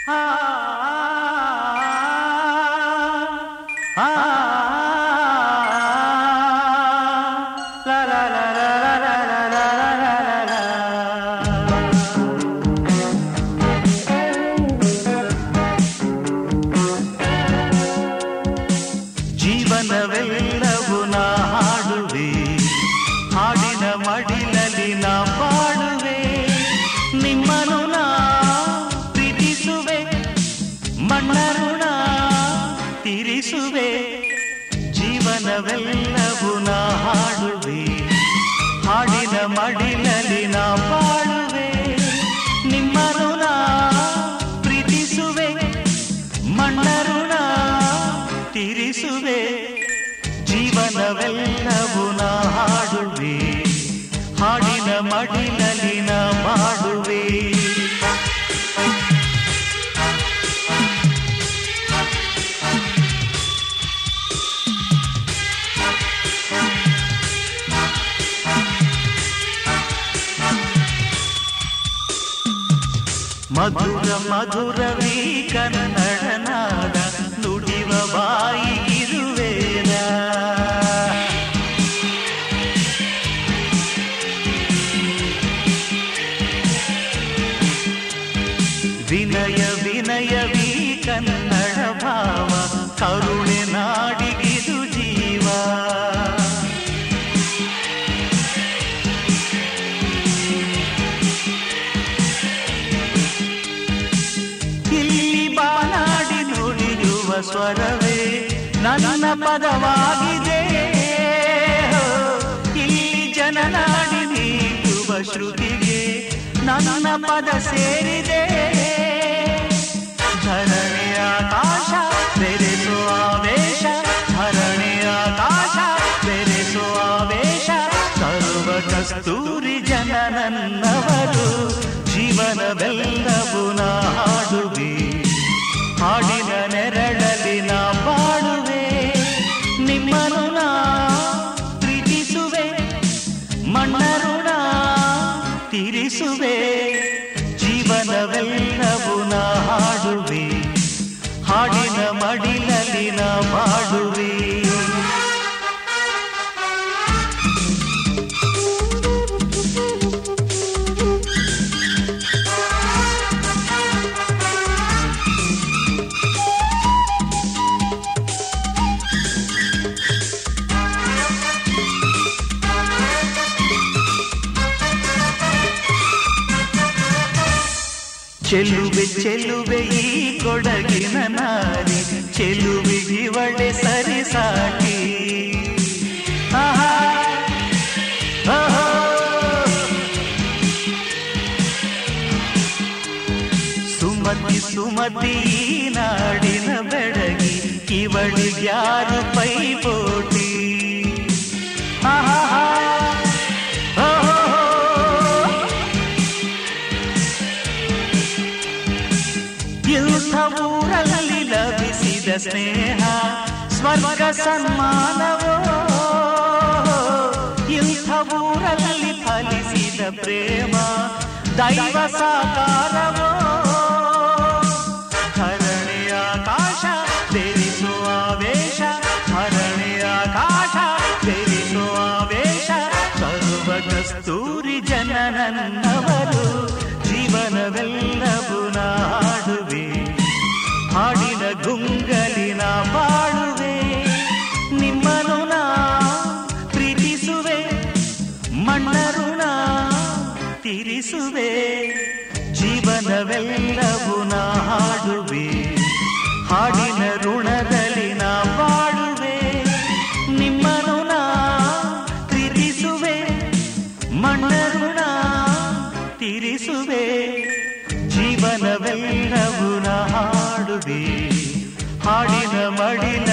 ಆ ಆ ಲಾ ಲಾ ಲಾ ಲಾ ಲಾ ಲಾ ಲಾ. ಜೀವನವೆಲ್ಲವೂ ನಾ ಹಾಡುವೆ, ಹಾಡಿನ ಮಡಿಲಲ್ಲಿ ನಾ ಬಾಳುವೆ, ನಿಮ್ಮನು ನಾ ಪ್ರೀತಿಸುವೆ, ಮಣ್ಣ ಋಣ ತೀರಿಸುವೆ. ಜೀವನವೆಲ್ಲವೂ ನಾ ಹಾಡುವೆ, ಹಾಡಿನ ಮಡಿಲಲ್ಲಿ ನಾ ಬಾಳುವೆ, ನಿಮ್ಮನು ನಾ ಪ್ರೀತಿಸುವೆ, ಮಣ್ಣ ಋಣ ತೀರಿಸುವೆ. ಜೀವನವೆಲ್ಲವೂ ನಾ ಹಾಡುವೆ, ಹಾಡಿನ ಮಡಿಲಲ್ಲಿ ನಾ ಬಾಳುವೆ. ಮಧುರ ಮಧುರವೀ ಕನ್ನಡ ನಾಡ, ನುಡಿವ ಬಾಯಿಗಿರುವೇನ. ವಿನಯ ವಿನಯವೀ ಕನ್ನಡ ಭಾವ, ಕರುಣೆ ನಾಡಿಗಿದು ಜೀವ. ಇಲ್ಲಿ ಬಾನಾಡಿ ನುಡಿಯುವ ಸ್ವರವೇ ನನ್ನ ಪದವಾಗಿದೆ, ಇಲ್ಲಿ ಜನನಾಡಿ ನೀಡುವ ಶ್ರುತಿಗೆ ನನ್ನ ಪದ ಸೇರಿದೆ. ಧರಣಿಯ ಆಕಾಶ ಬೆರೆಸೋ ಆವೇಶ, ಧರಣಿಯ ಆಕಾಶ ಬೆರೆಸೋ ಆವೇಶ, ಸರ್ವ ಕಸ್ತೂರಿ ಜನ ನನ್ನವರು. ಜೀವನವೆಲ್ಲವೂ ನಾ ಹಾಡುವೆ, ಹಾಡಿನ ನೆರಳಲ್ಲಿ ನಾ ಬಾಳುವೆ, ನಿಮ್ಮನು ನಾ ಪ್ರೀತಿಸುವೆ, ಮಣ್ಣ ಋಣ ತೀರಿಸುವೆ. ಜೀವನವೆಲ್ಲವೂ ನಾ ಹಾಡುವೆ, ಹಾಡಿನ ಮಡಿಲಲ್ಲಿ ನಾ ಬಾಳುವೆ. ಚೆಲುವೆ ಚೆಲುವೆ ಈ ಕೊಡಗಿನ ನಾರಿ, ಚೆಲುವಿಗಿವಳೆ ಸರಿ ಸಾಟಿ. ಆಹಾ ಸುಮತಿ ಸುಮತಿ ನಾಡಿನ ಬೆಡಗಿ, ಇವಳಿಗ್ಯಾರು ಪೈಪೋಟಿ. ಆಹಾ ಇಂಥ ಊರಲ್ಲಿ ಲಭಿಸಿದ ಸ್ನೇಹ ಸ್ವರ್ಗ ಸನ್ಮಾನವೋ, ಇಂಥ ಊರಲ್ಲಿ ಫಲಿಸಿದ ಪ್ರೇಮ ದೈವ ಸಾಕಾರವೋ. ಧರಣಿಯ ಆಕಾಶ ಬೆರೆಸೋ ಆವೇಶ, ಧರಣಿಯ ಆಕಾಶ ಬೆರೆಸೋ ಆವೇಶ, ಸರ್ವ ಕಸ್ತೂರಿ ಜನ ನನ್ನವರು. ಜೀವನವೆಲ್ಲವೂ ನಾ ಹಾಡುವೆ, ಹಾಡಿನ ಗುಂಗಲಿನ ಬಾಳುವೆ, ನಿಮ್ಮನು ನಾ ಪ್ರೀತಿಸುವೆ, ಮಣ್ಣ ಋಣ ತೀರಿಸುವೆ. ಜೀವನವೆಲ್ಲವೂ ನಾ ಹಾಡುವೆ, ಹಾಡಿನ ಋಣದಲ್ಲಿ ನಾ ಬಾಳುವೆ, ನಿಮ್ಮನು ನಾ ಪ್ರೀತಿಸುವೆ, ಮಣ್ಣ ಋಣ ತೀರಿಸುವೆ. ಜೀವನವೆಲ್ಲವೂ ನಾ ಹಾಡುವೆ, ಹಾಡಿನ ಮಡಿಲ